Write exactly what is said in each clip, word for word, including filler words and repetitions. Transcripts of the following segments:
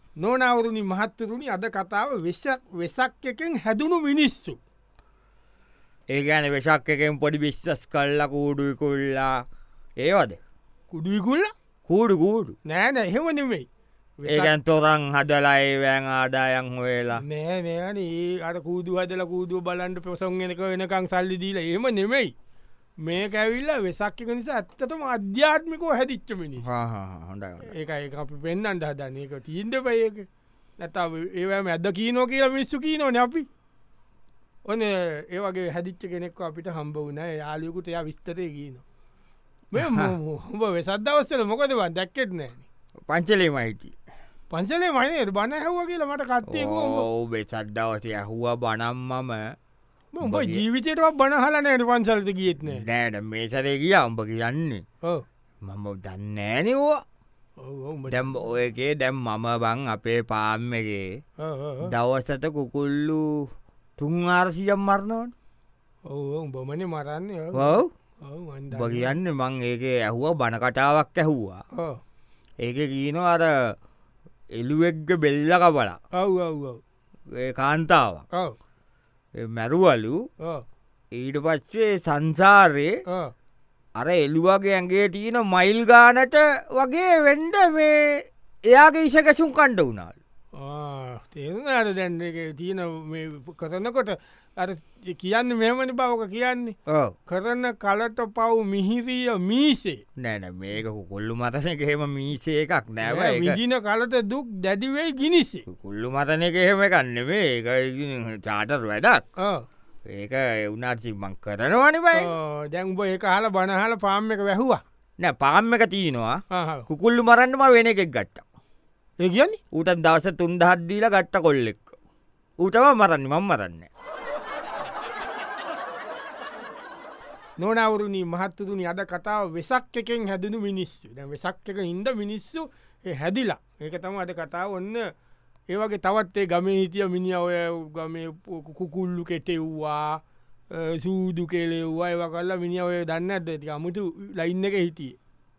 නොනවරුණි මහත්තරුණි අද කතාව වෙසක් වෙසක් එකෙන් හැදුණු මිනිස්සු. ඒ ගැන වෙසක් එකෙන් පොඩි බිස්්ටස් කල්ල කූඩුයි කොල්ලා ඒවද කුඩුවිකුල්ල කූඩු කූඩු නෑන එහෙම නෙමෙයි ඒකැන් තොරන් හදලයි වැෑන් ආදායන් හොයලා නෑ නෑන ඒ අට කූදු හදල කූදුව බලන්ට පොසොන්ගෙනක වෙනකං සල්ලි දීල ඒම නෙමෙයි මේ කැවිල්ල වෙසක්ක නිසා ඇත්තතම අධ්‍යාත්මිකෝ හැදිච්ච මිනිස් හොඳ ඒක ඒ අපි පෙන්න්නන්ට හදන්න ඒක තීන්ද පයක නැතාව ඒවම ඇද කීනෝ කියලා මිස්සු කීනෝන අපි ඔන ඒවගේ හැදිච්ච කෙනෙක්ව අපිට හම්බ වුණ යාලියකුට එයා විස්තරය කියීන උඹ වෙසත් දවස්සල මොකදවන් දැක්කෙත් නෑන පංචලේ මයිති පංසලේ මයිනයට බණ හැව කියලා මට කත්තේ ඕ වෙසත් දවසය ඇහුව බනම්මම උඹ ජීවිතයට බනහලනයට පන්සල්ට ගියත්න නෑට මේසරේ කිය උඹ කියන්නේ මම දන්නෑනවා දැම් ඔයගේ දැම් මම බං අපේ පාම්මගේ දවසත කුකුල්ලු තුන් ආරසියම් මරණවන් ඔවු බොමන මරන්න ඔව් බගියන්න මං ඒක ඇහුව බණකටාවක් ඇහුවා ඒක කියීනවා අර එළුවෙක්ග බෙල්ල කබලා ඔව් ඔව් කාන්තාවක් මැරුවලු ඊට පච්චේ සංසාරයේ අර එළුවගේ ඇගේ තියෙන මයිල් ගානට වගේ වෙන්ඩ මේ එයාගේ ඉසකැසුම් කණ්ඩ වුණාල් තේරුණ අර දැන්න එක තියන කරනකොට අර කියන්න මෙමනි බවක කියන්නේ කරන කලට පව් මිහිරිය මීසේ නෑන මේක කොල්ලු මතන එහෙම මීසේ එකක් නෑව විදින කලට දුක් දැඩිවෙයි ගිනිසේ කුල්ලු මතන එක එහෙම කන්න මේ ඒ චාටර් වැඩක් ඒක එවුනාටසිමං කරනවනි බයි දැන්ඹ ඒ හල බනහල පාම් එක වැැහවා නෑ පාම් එක තියනවා කුකුල්ලු මරන්නම වෙන එකෙක් ගට්ට ඒ කියන්න ඌට දවස තුන්දහත්දීල ගට්ට කොල්ලෙක් ඌටම මරන්න මම් මරන්න නොනවරුණී මහත්තතුනි අද කතාව වෙසක් එකෙන් හැදනු මිනිස්සු දැ වෙසක් එක ඉන්ද මිනිස්සු හැදිලා ඒක තම අද කතාව ඔන්න ඒවගේ තවත්තේ ගමේ හිටිය මිනි ඔය ගම කුකුල්ලු කෙටෙව්වා සූදු කෙලෙව්වා ඒව කල්ලා මිනි ඔය දන්න ඇද ති අමුතු ලයින්න එක හිටියේ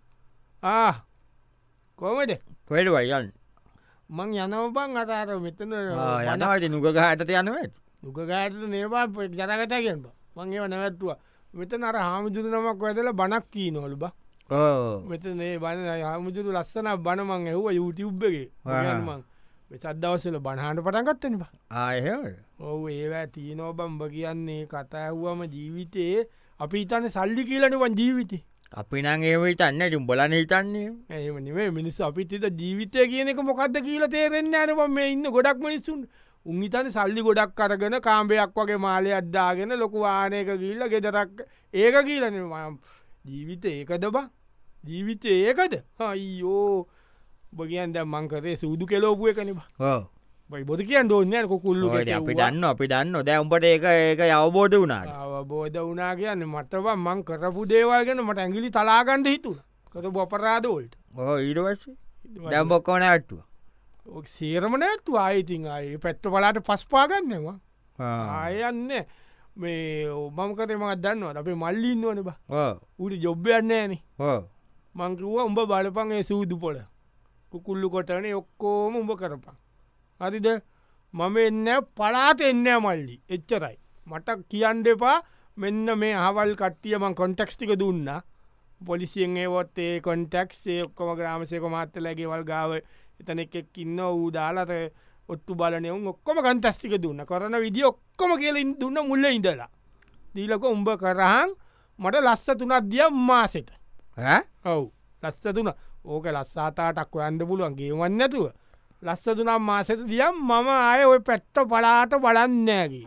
ආ කොමද කොඩවයි යන්න මං යනවබං අතාර මෙතන යනවට නුග හතත යනවට දුකගාට නේවා ජතකතා කියන්න මං ඒව නැවැත්තුවා මෙතන අර හාමුදුරු නමක් වැදල බනක් කී නොල් බ මෙතන ඒ බන හාමුදුරු ලස්සන බනමං ඇහුව යුටබ්ගේ මං සද්දවසල බණහට පටන්ගත්තන බ ආය ඔවු ඒවැ තියනෝ බම්බ කියන්නේ කතා ඇහුවම ජීවිතයේ අපි ඉතන්න සල්ලි කියලනවන් ජීවිතය අපි නං ඒම හිතන්න ටුම් බලන හිතන්නේ ඒම නිවේ මිනිස් අපිත ජීවිතය කියනෙක මොකක්ද කියල තේරෙන්න ඇනවම මේ ඉන්න ගොඩක් මිනිසුන් උන්හිතන සල්ලි ගොඩක් කරගෙන කාම්බයක් වගේ මාලය අද්දාගෙන ලොකු ආනයක ගිල්ල ගෙදරක් ඒක කියලන ජීවිත ඒකද බා ජීවිතය ඒකද අයියෝ බගියන් දැ මංකරේ සූදු කෙලෝපුය කනවා බයි බොද කියන් දෝන්නයක කුල්ලු අපි දන්න අපි දන්න දැම්පට ඒක ඒක අවබෝධ වුණා අවබෝධ වනා කියන්න මටවා මං කරපු දේවල්ගෙන මට ඇගිලි තලාගන්ඩ හිතුන කොට බොපරාදෝල්ට ඕ ඊටවස් දැම්බොක්කවන ඇත්තුව සේරමන ඇත්තු ආයිතින් අය පැත්ත පලාට පස්පාගන්නවා ආයන්න මේ ඔබමකතේ මත් දන්නවා අපේ මල්ලින්න වන බා ඌට ජොබ්බයන්නේන මංකිව්ව උඹ බලපන් ඒ සූදු පොල කුකුල්ලු කොටන ඔක්කෝම උඹ කරපන් හරිද මම එන්න පලාත එන්න මල්ලි එච්චරයි මට කියන්න දෙපා මෙන්න මේ හවල් කට්ටියමං කොන්ටක්ස්ටික දුන්න පොලිසියෙන් ඒවොත් ඒ කොන්ටක්සේ ඔක්කොම ග්‍රාමසයක මාත්තලගේ වල් ගාව එතන එකෙක් ඉන්න වූ දාලට ඔත්තු බලනයවුන් ඔක්කොම කන්තස්ටික දුන්න කරන විදි ඔක්කොම කියලින් දුන්න මුල්ල ඉඳලා දීලක උඹ කරහන් මට ලස්ස තුනත් දිය මාසෙට ඔවු ලස්ස තුන ඕක ලස්සාතාටක් ඔයන්ද පුළුවන්ගේ වන්නතුව ලස්ස තුනම් මාසට දියම් මම අය ඔය පැත්ත පලාත බලන්නෑගේ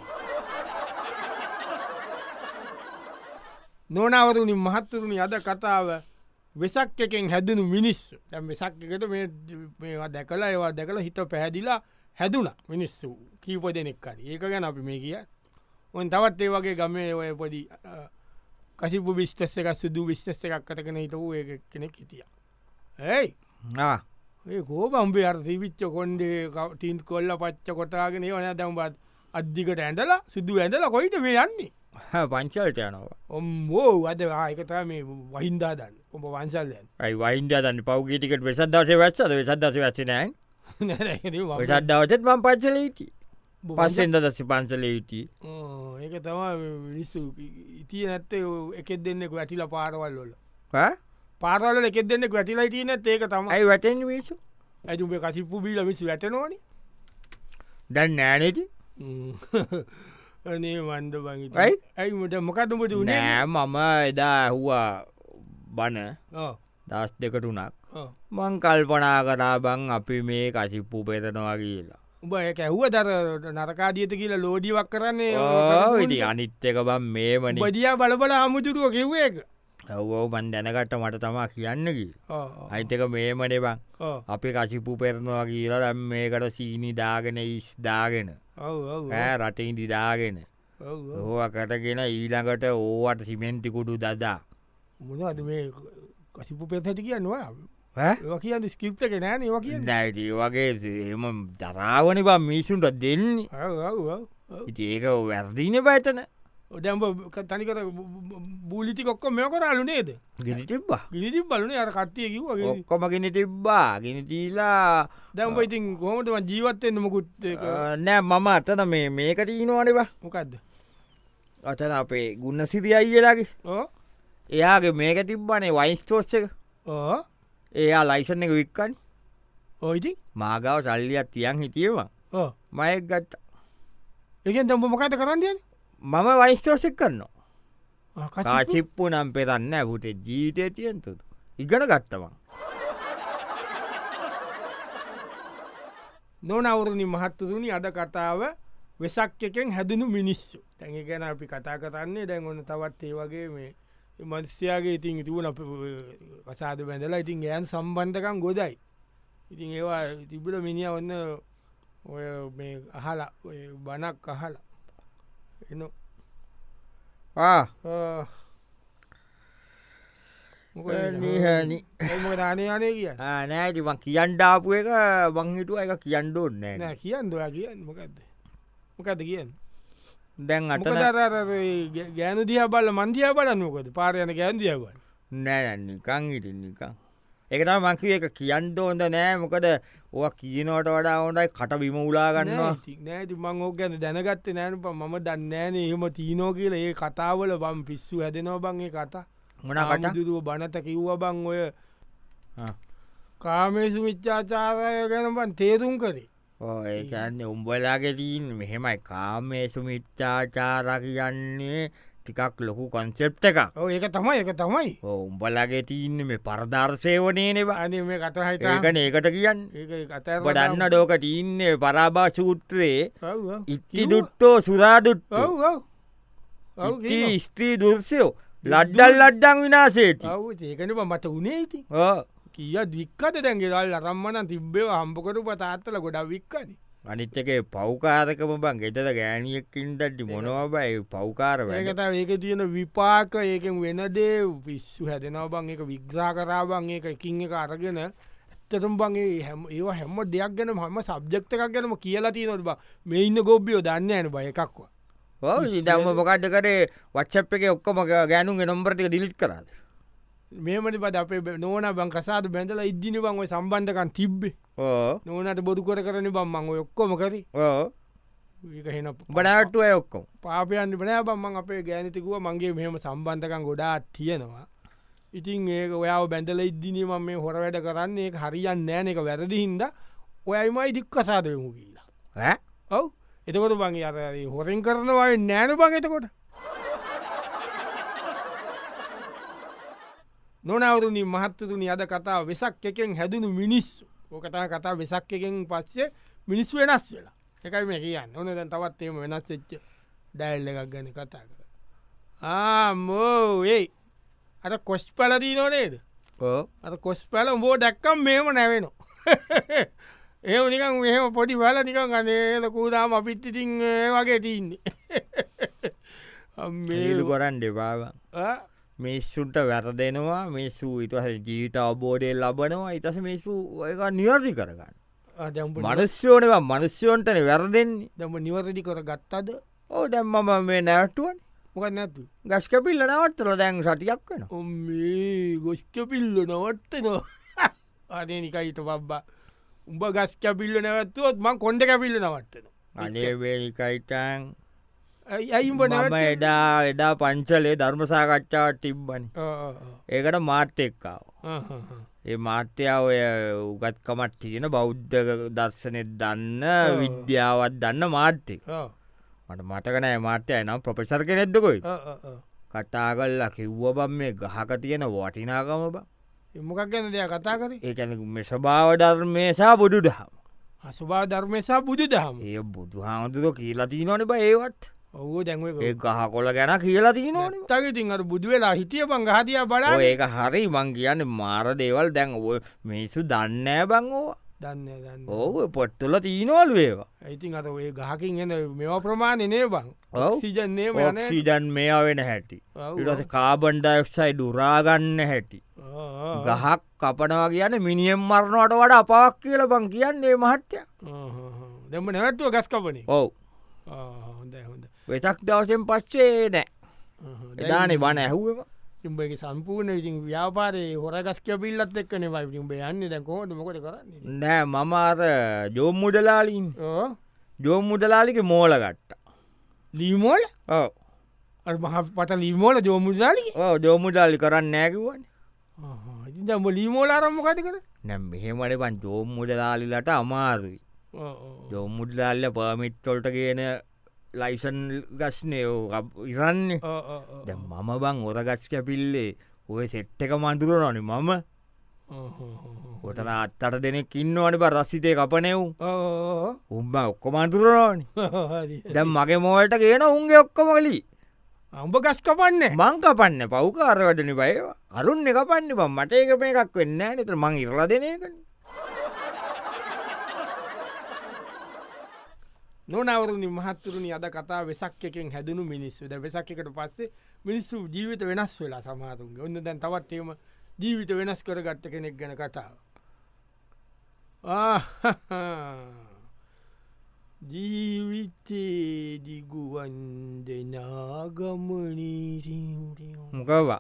නොනවරුණි මහත්තරුණි අද කතාව වෙසක් එකෙන් හැදනු මිනිස්සු දැම් වෙසක් එකට මේවා දැකලා ඒවා දැකලා හිත පැහැදිලා හැදුන මිනිස්සු කීප දෙනෙක්කර ඒක ගැන අපි මේ කිය ඔන් තවත් ඒ වගේ ගමේ ඔය පොඩි කසිපු විස්තස්ස එකක් සුදු විශ්තස්ස එකක් කතකන හිට වූ ඒ කෙනෙක් හිටිය ඇයි ඒ කෝබම්බේ අර තිවිච්ච කොන්්ඩේ ටීන් කොල්ල පච්ච කොටාගෙන වන දැම්බත් අධ්දිකට ඇඳලා සිදු ඇඳලා කොයිට මේ යන්නේ පංචල්ට යනවා ඔම්බෝ අද ආයකතා මේ වහින්දා දන්න ඔබ වන්සල්ලයන් ඇයි වයින්ද දන්න පවගේටිකට වෙසත් දවසේ වැස්සද වෙසත් දස වැසනෑ වෙටත් දවසත් මං පච්චල හිටිය පස්සෙන්ද දස පන්සල හිටිය ඒක තමා මිනිස්සු ඉතිය නැත්තේ එකෙත් දෙන්නෙක වැටිල පාරවල් වල පාරවල එකෙත් දෙන්නෙක් වැටිලා තියන ඒක තමයි වැටෙන් විසු ඇතුේ කසිප්පු බීල විසු වැටනවාන දැන් නෑනේති අනේ වන්ද බංයි ඇයිමට මොකතුමට නෑ මම එදා ඇහුවා බණ දස් දෙකටුනක් මං කල්පනා කරා බං අපි මේ කසිප්පු පෙතනවා කියලා උඹ එක ඇහුව දර නරකාදියත කියලා ලෝඩියක් කරන්නේ ඉති අනිත්්‍යක බම් මේ මනි බදිය බලබල අමුතුරුව කිව්ව එක ඇව්වෝ බන් දැනගට මට තමා කියන්නකි අයිතක මේ මනේ බං අපි කසිපු පෙරනවා කියලා දැම් මේකට සීනි දාගෙන ඉස් දාගෙන රටඉදි දිදාගෙන ඕ කටගෙන ඊළඟට ඕවට සිමෙන්තිකුඩු දදා මොනද මේ කසිපු පෙත් ඇති කියන්නවා කියන්න ස්කිප්ට එක නෑන ඒවා කිය නැති වගේ එම දරාවනි බම් මිසුන්ට දෙන්නේ ඉති ඒක වැරදින බයිතන ඔඩම්බ තනිකර බූලිති කොක්කො මෙ කරලු නේද ගෙන තිබ්බා ගිනිති බලන අර කට්ටිය කිව ඔක්කොම ගෙන තිබ්බා ගෙන තීලා දැම්බ ඉතින් කොමටම ජීවත්තෙන්න්න මොකුත් නෑ මම අතන මේ මේකට ඊනවානවා මොකක්ද අතන අපේ ගුන්න සිදි අයියලාගේ එයාගේ මේක තිබ්බනේ වයිස්තෝස්ස එක එයා ලයිසන් එක වික්කන් ඔයිති මාගාව සල්ලියත් තියන් හිටියවා මයෙක් ගට්ට ඒකෙන් දම්ඹ මොකත කරන්නයන මම වයිස්තෝසෙක් කරනවා කාචිප්පු නම් පෙරන්න ඇපුට ජීවිතය තියන්තුතු ඉගන ගත්තවා නොනවුරුණි මහත්තතුනි අද කතාව වෙසක් එකෙන් හැදනු මිනිස්සු තැඟ ගැන අපි කතා කරන්නේ දැන් ඔන්න තවත් ඒ වගේ මේ මන්ස්‍යයාගේ ඉතින් තිබුණ කසාද බැඳලා ඉතින් ගෑන් සම්බන්ධකම් ගොදයි ඉතින් ඒවා තිබුණ මිනිිය ඔන්න ඔය මේ අහලා බනක් අහලා එන දානයනේ කිය නෑතිම කියන්ඩාපු එක බංහිටුව එක කියන්ඩෝන්න නෑ කියන්න දොයා කියන්න මොකක්ද මොකද කියන්න දැන් අට ගෑනු දිය බල මන්දිය බලන්නකොද පාරයන ගෑන්දිය බල නෑනිකං ඉටින් නිකං එකතම මංකි එක කියන්න ඕොද නෑ මොකද ඕ කියනවට වඩා හොඳයි කට බිම උලාගන්නවා නෑති මං ඕක ගැන දැනගත්ත නෑනප ම දන්නෑන එහෙම තිීනෝ කියල ඒ කතාවල බම් පිස්සු හැදෙනවා බංගේ කතා මොන කටදුරුව බනත කිව්ව බං ඔය කාමේසු මිච්චාචාරය ගැනබන් තේරුම් කරේ ඒකන්නේ උම්බලාගේ තිීන් මෙහෙමයි කාමේ සුමිච්චාචාර කියන්නේ ටිකක් ලොකු කොන්සෙප්ට එක ඒක තමයි එක තමයි උම්බලගේ තිීන්න මේ පරධර්ශයවනයනවා අන මේ කතහහිත ඒකන ඒකට කියන්න ගොඩන්න ඩෝක තිීන්නේ පරාභා සූත්‍රයේ ඉත්ති දුට්ටෝ සුරාදුට්ට ඉති ස්ත්‍රී දුර්සයෝ ලඩ්ඩල් ලඩ්ඩං විනාසේට ඒකන මට උනේති කිය දික්කත දැන්ගෙරල් අරම්මන තිබ්බේ හම්පකට පතාත්තල ගොඩක් වික්කන අනිත් එක පෞකාරකම බං ගෙතද ගෑනියක්කින්ටටි මොනවබයි පෞකාර ඒකට ඒක තියෙන විපාක ඒකෙන් වෙනදේ විශ්සු හැදෙනව බං එක විග්‍රා කරාබං ඒක එකින් එක අරගෙන ඇත්තතුම් බංගේ හැම ඒවා හැම දෙයක් ගැන හම සබ්ජෙක්්ක ගැනම කියලා තියනොට බ මේ ඉන්න ගොබ්බියෝ දන්න ඇන බය එකක්වා දම මොකක්ද කරේ වච්චප් එක ඔක්කොම ගෑනුන්ගේ නොම්බරටික දිලිත් කරාද මේමනි පට අපේ නෝන බං කසාද බැඳල ඉද්දින බං ඔය සම්බන්ධකන් තිබ්බේ නෝනට බොදු කර කරන බම්මං ඔය ඔක්කොම කරි ඒක හෙන බඩාටුව ඔක්කොම පාපයන් බනෑ බම්මන් අපේ ගෑනතිකුව මගේ මෙහම සම්බන්ධකන් ගොඩා තියෙනවා ඉතින් ඒක ඔයාව බැඳල ඉද්දිනීම මේ හොර වැඩ කරන්නේ හරියන් නෑන එක වැරදි හින්ද ඔයයිමයි දික් කසාදයමු කියලා ඔව් එතකොට බංගේ අර හොරෙන් කරනවා නෑන බං එතකොට නොනවරුණි මහත්තතුනි අද කතා වෙසක් එකෙන් හැදනු මිනිස්සු ඕකතා කතා වෙසක් එකෙන් පස්සේ මිනිස්සු වෙනස් වෙලා එකයි මේ කියන්න ඕන දැන් තවත් එම වෙනස් වෙච්ච ඩැල්ල එකක් ගැන කතා කර ආමෝ ඒ අට කොස් පලදී නොනේද අත කොස් පැල බෝ දැක්කම් මෙම නැවෙනවා ඒ නිකන් මෙහම පොඩි බල නිකන් අනේල කූදාම අපිත් ඉතින් වගේ තින්නේ මේලු කොරන් දෙපාව මේස්සුන්ට වැරදෙනවා මේසු ඉතහ ජීවිත අවබෝධය ලබනවා ඉතස මේසු එක නිවර්දි කරගන්න මනුස්්‍යෝනවා මනුස්්‍යයෝන්ටන වැරදෙන්නේ දම නිවරදි කර ගත්තද ඕ දැම්මම මේ නැටුවන් මොක නැතු ගස්කපිල්ල නවත්තල දැන් සටියක් වෙන ඔම්මේ ගොස්කපිල්ල නවත්තනවා අනේ නිකයිට පබ්බා උඹ ගස් කැපිල්ල නැවත්තුවත් මං කොන්ඩ කැපිල්ල නවත්තන අනේවේනිකයිතන් ඇයිම්බ මම එදා එදා පංචලේ ධර්මසාකච්ඡාවට තිබ්බනි ඒකට මාර්ත එක්කාව ඒ මාර්තයාව ඔය උගත්කමත් තියෙන බෞද්ධ දර්ශනය දන්න විද්‍යාවත් දන්න මාර්තය මට මතකනෑ මාර්තය නම් ප්‍රපෙසර් කෙනෙක්දකොයි කතා කල්ලා කිව්ව බම් මේ ගහක තියෙන වටිනාකම බ මොකක් ගැන දෙයක් කතා කර ඒකැන මෙ ස්භාව ධර්මයසා බුදු දහම අසුභා ධර්මයසා බුදු දහම ඒ බුදු හාමුදුර කියලා තිීනොන බ ඒවත් ඔහු දැන්ව ඒ ගහ කොල ගැන කියලා තිීනොන තගතින් අර බුදු වෙලා හිටිය පං හතිය බලා ඒක හරි මං කියන්න මාර දේවල් දැන් ඔය මිනිසු දන්නෑ බංගෝවා දන්න දන්න ඕ පොට්තුල තිීනවලු ඒවා ඉතින් අත ඔය ගහකින් එන මෙවා ප්‍රමාණය නේ බං සිජන්නේ ඔක්සිජන් මේවා වෙන හැටි ඉටස කාබන් ඩයක්සයි දුරාගන්න හැටි ගහක් කපනවා කියන්න මිනිියම් මරණවට වඩ අපාක් කියල බං කියන්නේ මහට්ටය දෙම නැවැත්තුව ගස් කපන ඔව් හොඳ හොඳ වෙතක් දවසෙන් පස්සේ නෑ එදානේ බන ඇහුවම ඉම්බගේ සම්පූර්ණ ඉතින් ව්‍යාපාරයේ හොරගස්ක පිල්ලත් එක්කන වයිම් යන්න දැකෝට මොකද කරන්න නෑ මමාර ජෝම් මුඩලාලින් ජෝම් මුඩලාලික මෝල ගට්ට ලීමෝල ඕ මහ පට ලීමෝල ජෝමුදාලි ජෝමුදාලි කරන්න නෑකිවන ඉතින්ඹ ලීමෝල අරම්මකති කර නැම් මෙහෙමට පන් ජෝම් මුඩලාලිලට අමාරුයි ජෝම් මුඩලාල්ල පර්මිට්ටොල්ට කියන ලයිසන් ගස්නයෝ ඉරන්නේ ද මම බං ඔරගස් කැපිල්ලේ ඔය සෙට්ට එක මන්තුර නොනි මම ඔටන අත්තට දෙනෙක් ඉන්නවන බ රස්සිතය කපනයවු උම්බ ඔක්කොමන්තුරනෝනි දැම් මගේ මෝලට කියන උන්ගේ ඔක්කොමලි අම්ඹ ගස් කපන්නේ මං කපන්න පව්කාරවටනි බය අරුන්න කපන්න බම් මට ඒක මේ එකක් වෙන්න නත මං ඉරලා දෙනයකන නොනවරුණි මහත්තුරුණි අද කතා වෙසක් එකෙන් හැදනු මිනිස්සු ද වෙසක් එකට පස්සේ මිනිස්සු ජීවිත වෙනස් වෙලා සමාතුන්ගේ ඔන්න දැන් තවත්වේම ජීවිත වෙනස් කරගත්ත කෙනෙක් ගැන කතාව ජීවිතේ දිගුවන් දෙනාගමනී මොකවා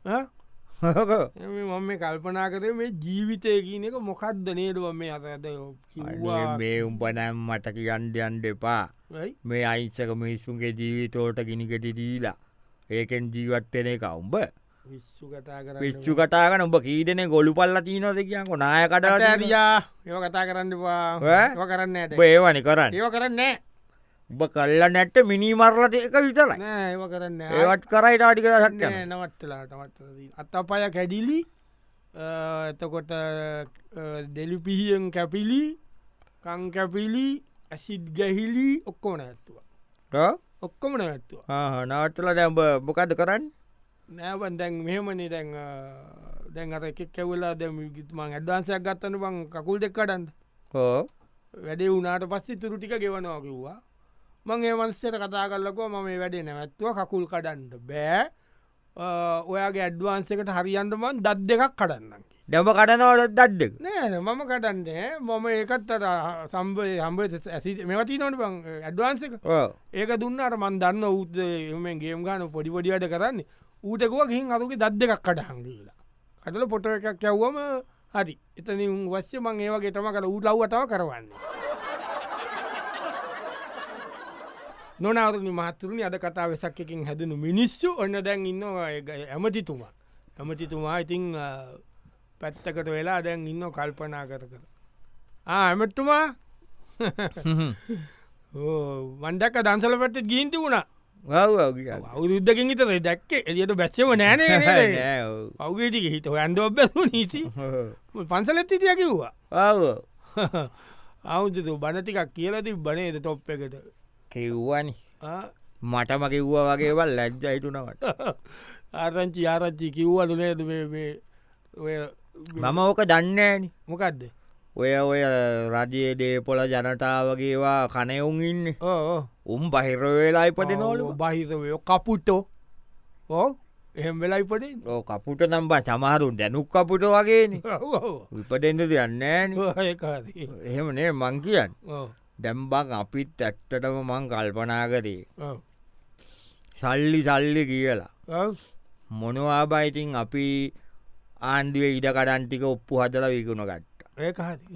මම මේ කල්පනා කරේ මේ ජීවිතය කියන එක මොකක්ද නේදුව මේ අත ඇද කිව්වා මේ උඹනම් මට කියන්ඩ අන්ඩ එපා මේ අයිංසක මිනිස්සුන්ගේ ජීවිතෝට ගිනිගටි දීලා ඒකෙන් ජීවත්වෙන එක උඹ විශ්ු කතා කර විශ්චු කතාගන උඹ කීදන ගොලු පල්ල තිීනොද කියක නාය කටට දයා ඒව කතා කරන්නවා ඒව කරන්න ඇට ඒවනි කරන්න ඒව කරන්නේ උඹ කල්ල නැට්ට මිනි මරලට එක විතර ඒව කරන්න ඒවත් කරයි ටාටික දක් නවත්තලා තවත් අත් අපාය කැඩිලි එතකොට දෙලු පිහියෙන් කැපිලි කං කැපිලි ඇසිද් ගැහිලි ඔක්කෝන ඇත්තුවා ඔක්කොම නැත්තුව නවත්තල දැම්බ මොකද කරන්න නෑවන් දැන් මෙහෙමනි දැන් දැන් අර එකෙක් කැවලා දැම ගිත්මන් ඇඩ්වාන්සයක් ගත්තන බං කකුල් දෙක්කටන්ද හෝ වැඩේ වුනාට පස්සේ තුරු ටික ගෙවනවා කිව්වා මං ඒ වන්සට කතා කරලකෝ මම මේ වැඩේ නැවැත්තුව කකුල් කඩන්ට බෑ ඔයාගේ ඇඩ්වාන්සකට හරියන්ටමන් දත් දෙකක් කඩන්න ඩැම කටනවට දද්දක නෑ මම කටන්නේ මම ඒකත් සම්බ හම්බ ඇසි මෙවති නොට බං ඇඩ්වාන්සක ඒක දුන්නට මන් දන්න උත් එම ගේම් ගාන පොඩි පොඩියට කරන්නේ ඌටකුව ගිහින් අරුගේ දත් දෙකක් කටහංගීලා කටල පොට එකක් කැව්වම හරි එතන වස්්‍ය මං ඒවගේ තම කර ඌ ලව්වටව කරවන්නේ නොනවරුණි මහතුරුණි අද කතා වෙසක් එකින් හැදනු මිනිස්සු ඔන්න දැන් ඉන්න ඇමතිතුමා ඇමතිතුමා ඉතිං පැත්තකට වෙලා දැන් ඉන්න කල්පනා කර කර ඇමත්තුමා වන්ඩක්ක දන්සල පැත්ත ගීන්ති වුණා අවුරුද්ධකින් හිතර දැක්ක එලියට බැස්සම නෑනේ අවගේටික හිත ඇන්ඩ ඔබ්බැසු නීති පන්සලත් හිටිය කිව්වා අවුදතු බනතිකක් කියලති බනේද තොප් එකට කිව්වනි මටම කිව්වා වගේවල් ලැජ්ජයිතුනවට ආරංචි ආරච්චි කිව්වතු නේද මම ඕක දන්නේනි මොකක්ද ඔය ඔය රජයේ දේපොල ජනතාවගේවා කනයවුන් ඉන්න උම් බහිරවෙලා ඉපද නොලු බහිරවය කපුටෝ ඕ එහෙම වෙලා ඉපද ඕ කපුට නම්බා සමහරුන් දැනුක් කපුට වගේන විපටෙන්ද දෙයන්නෑන එහෙම නේ මං කියන්න දැම්බං අපිත් ඇත්තටම මං කල්පනාකරේ සල්ලි සල්ලි කියලා මොනවා බයිතින් අපි ආන්දුවේ ඉඩ කඩන්ටික ඔප්පු හදල විකුණ ගත්ත ඒක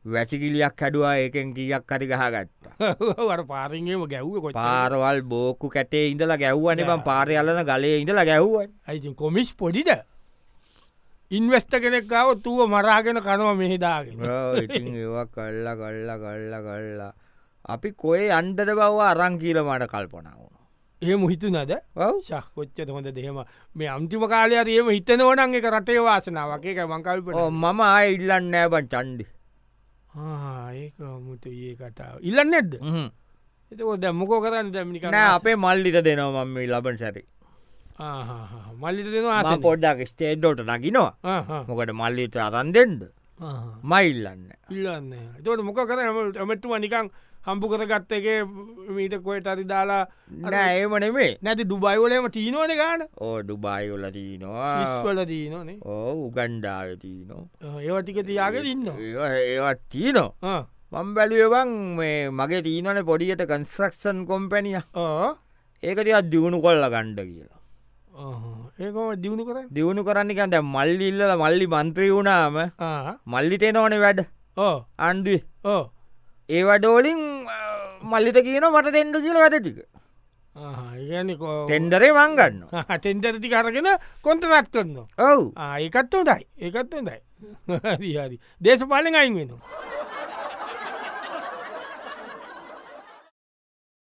වැසිකිලියක් හැඩුවා ඒකෙන් කියක් හරි ගහගත්ත අර පාරිගේම ගැව්ව කො පාරවල් බෝකු කැටේ ඉඳලා ගැව්වන බම් පාරයල්ලන ගලේ ඉඳලා ගැව්වන් ඇයිති කොමිස් පොඩිද ඉන්වස්ට කෙනෙක්කාව තුව මරාගෙන කනව මෙහිදාගෙන ඉතින් ඒවා කල්ලා කල්ලා කල්ලා කල්ලා අපි කොේ අන්ඩද බව අරංකීල මට කල්පනාවන ඒ මුහිතු නද කොච්ච හොඳ දෙහෙම මේ අම්තිම කාලයාද ඒම හිතන ඕනන් එක රටේ වාසනාවකේ මංකල්ප මම ආය ඉල්ලන්න නෑබන් චන්්ඩි ඒක මුත ඒ කතාව ඉල්ලන්න නැද්ද එතකො දැම්මකෝ කරන්න දැමිනික නෑ අපේ මල්ලිත දෙනවා මම ලබන් සැරි මල්ලිත දෙනවා පොඩ්ඩක් ස්ටේඩ්ඩෝට නකිනවා මොකට මල්ලිත අරන් දෙෙන්ඩ මයිල්ලන්න ඉල්ලන්න එතට මොක කර ඇමැත්තුම නිකං හම්පු කරගත්ත එක මීට කොයට අරි දාලා නෑ ඒම නෙමේ නැති ඩුබයිවලම තිීනවන ගාන ඕ ඩුබයිවල තිීනවා ස්වල දීනනේ ඕ උගන්්ඩාව තිීනෝ ඒවටික තියාගෙන ඉන්න ඒවත් තිීනෝ මම් බැලියවන් මේ මගේ තිීනන පොඩියට කන්ස්්‍රක්ෂන් කොම්පැනිය ඒකතිත් දියුණු කොල්ල ගණ්ඩ කියලා ඒකම දියුණු කර දියුණු කරන්නකන්ට මල්ලි ඉල්ල මල්ලි මන්ත්‍රී වුණාම මල්ලි තේනවන වැඩ අන්ඩුව ඒ වඩෝලින් මල්ලිත කියන මට තෙන්ඩ කියල වැඩ ටික තෙන්ඩරේ මංගන්න තෙන්ඩරටි කරගෙන කොන්තරත් කරන්න ඔව් ඒකත් හොදයි ඒකත් හොදයි හරි හරි දේශපාලෙන් අයින් වෙනවා